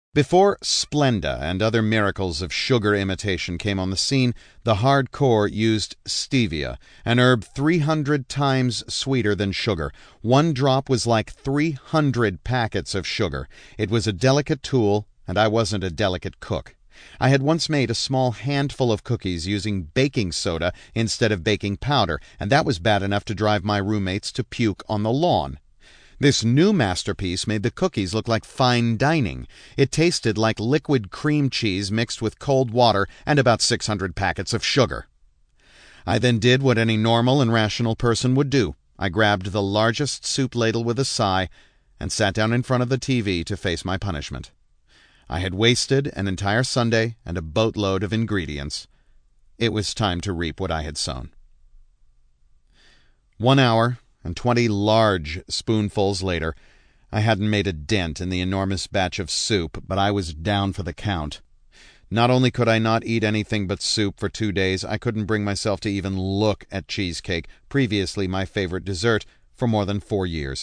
Before Splenda and other miracles of sugar imitation came on the scene, the hardcore used stevia, an herb 300 times sweeter than sugar. One drop was like 300 packets of sugar. It was a delicate tool, and I wasn't a delicate cook. I had once made a small handful of cookies using baking soda instead of baking powder, and that was bad enough to drive my roommates to puke on the lawn. This new masterpiece made the cookies look like fine dining. It tasted like liquid cream cheese mixed with cold water and about 600 packets of sugar. I then did what any normal and rational person would do. I grabbed the largest soup ladle with a sigh and sat down in front of the TV to face my punishment. I had wasted an entire Sunday and a boatload of ingredients. It was time to reap what I had sown. 1 hour and 20 large spoonfuls later, I hadn't made a dent in the enormous batch of soup, but I was down for the count. Not only could I not eat anything but soup for 2 days, I couldn't bring myself to even look at cheesecake, previously my favorite dessert, for more than 4 years.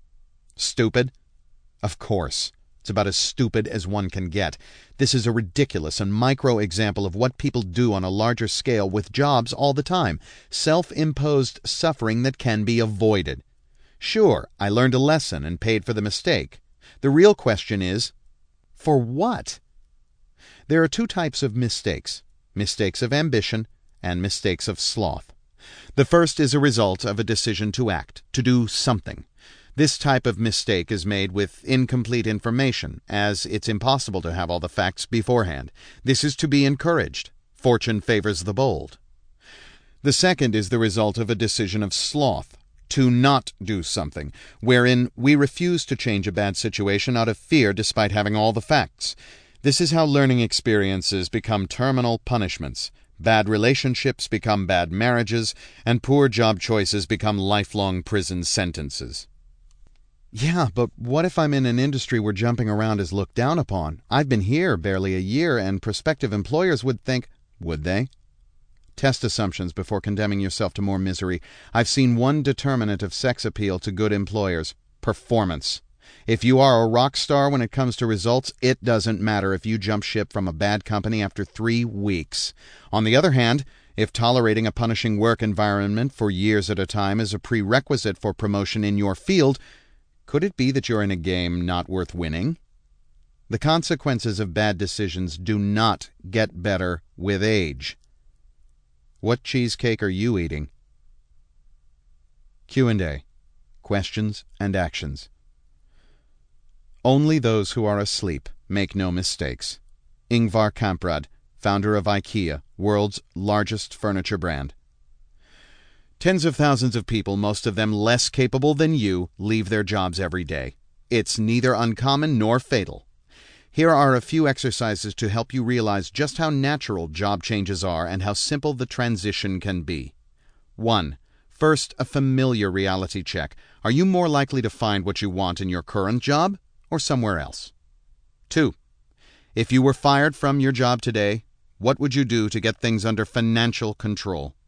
Stupid? Of course. It's about as stupid as one can get. This is a ridiculous and micro example of what people do on a larger scale with jobs all the time. Self-imposed suffering that can be avoided. Sure, I learned a lesson and paid for the mistake. The real question is, for what? There are 2 types of mistakes. Mistakes of ambition and mistakes of sloth. The first is a result of a decision to act, to do something. This type of mistake is made with incomplete information, as it's impossible to have all the facts beforehand. This is to be encouraged. Fortune favors the bold. The second is the result of a decision of sloth, to not do something, wherein we refuse to change a bad situation out of fear despite having all the facts. This is how learning experiences become terminal punishments. Bad relationships become bad marriages, and poor job choices become lifelong prison sentences. Yeah, but what if I'm in an industry where jumping around is looked down upon? I've been here barely a year, and prospective employers would think, would they? Test assumptions before condemning yourself to more misery. I've seen one determinant of sex appeal to good employers: performance. If you are a rock star when it comes to results, it doesn't matter if you jump ship from a bad company after 3 weeks. On the other hand, if tolerating a punishing work environment for years at a time is a prerequisite for promotion in your field, could it be that you're in a game not worth winning? The consequences of bad decisions do not get better with age. What cheesecake are you eating? Q&A. Questions and actions. Only those who are asleep make no mistakes. Ingvar Kamprad, founder of IKEA, world's largest furniture brand. Tens of thousands of people, most of them less capable than you, leave their jobs every day. It's neither uncommon nor fatal. Here are a few exercises to help you realize just how natural job changes are and how simple the transition can be. 1. First, a familiar reality check. Are you more likely to find what you want in your current job or somewhere else? 2. If you were fired from your job today, what would you do to get things under financial control?